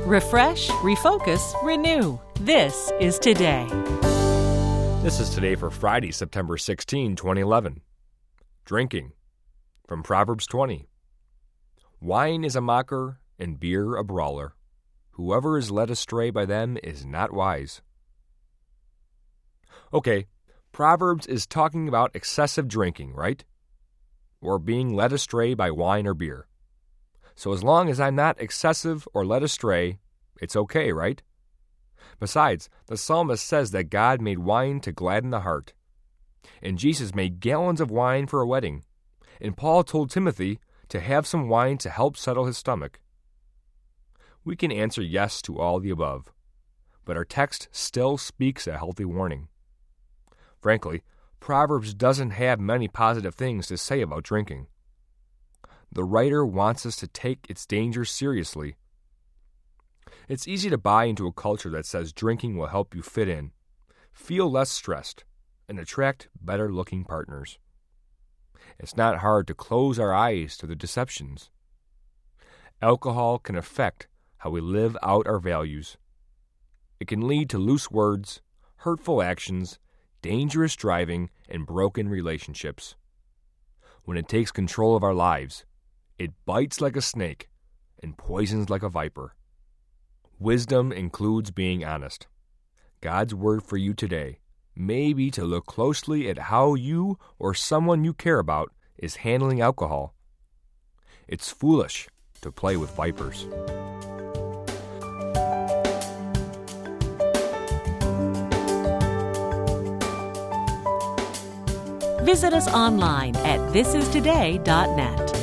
Refresh, refocus, renew. This is Today. This is Today for Friday, September 16, 2011. Drinking. From Proverbs 20. Wine is a mocker and beer a brawler. Whoever is led astray by them is not wise. Okay, Proverbs is talking about excessive drinking, right? Or being led astray by wine or beer. So as long as I'm not excessive or led astray, it's okay, right? Besides, the psalmist says that God made wine to gladden the heart. And Jesus made gallons of wine for a wedding. And Paul told Timothy to have some wine to help settle his stomach. We can answer yes to all the above, but our text still speaks a healthy warning. Frankly, Proverbs doesn't have many positive things to say about drinking. The writer wants us to take its dangers seriously. It's easy to buy into a culture that says drinking will help you fit in, feel less stressed, and attract better-looking partners. It's not hard to close our eyes to the deceptions. Alcohol can affect how we live out our values. It can lead to loose words, hurtful actions, dangerous driving, and broken relationships. When it takes control of our lives, it bites like a snake and poisons like a viper. Wisdom includes being honest. God's word for you today may be to look closely at how you or someone you care about is handling alcohol. It's foolish to play with vipers. Visit us online at thisistoday.net.